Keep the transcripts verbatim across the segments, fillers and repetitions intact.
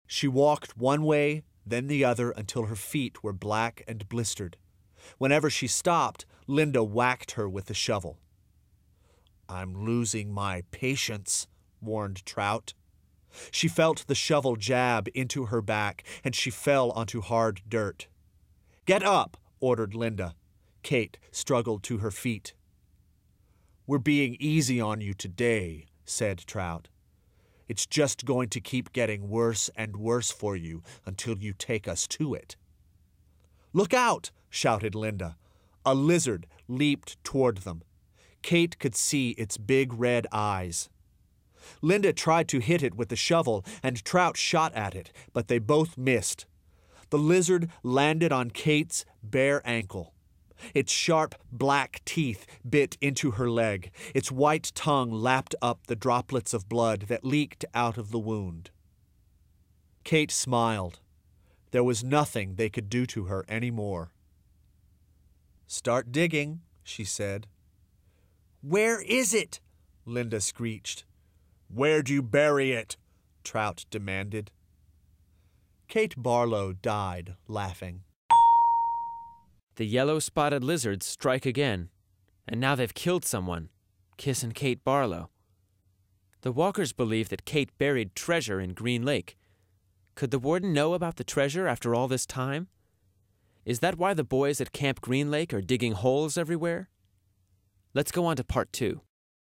She walked one way, then the other, until her feet were black and blistered. Whenever she stopped, Linda whacked her with the shovel. "I'm losing my patience," warned Trout. She felt the shovel jab into her back, and she fell onto hard dirt. "Get up," ordered Linda. Kate struggled to her feet. "We're being easy on you today," said Trout. "It's just going to keep getting worse and worse for you until you take us to it." "Look out!" shouted Linda. A lizard leaped toward them. Kate could see its big red eyes. Linda tried to hit it with the shovel, and Trout shot at it, but they both missed. The lizard landed on Kate's bare ankle. Its sharp black teeth bit into her leg. Its white tongue lapped up the droplets of blood that leaked out of the wound. Kate smiled. There was nothing they could do to her any more. "Start digging," she said. "Where is it?" Linda screeched. "Where'd you bury it?" Trout demanded. Kate Barlow died laughing. The yellow-spotted lizards strike again, and now they've killed someone, Kiss and Kate Barlow. The Walkers believe that Kate buried treasure in Green Lake. Could the warden know about the treasure after all this time? Is that why the boys at Camp Green Lake are digging holes everywhere? Let's go on to part two.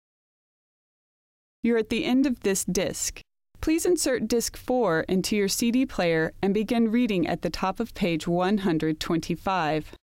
You're at the end of this disc. Please insert disc four into your C D player and begin reading at the top of page one hundred twenty-five.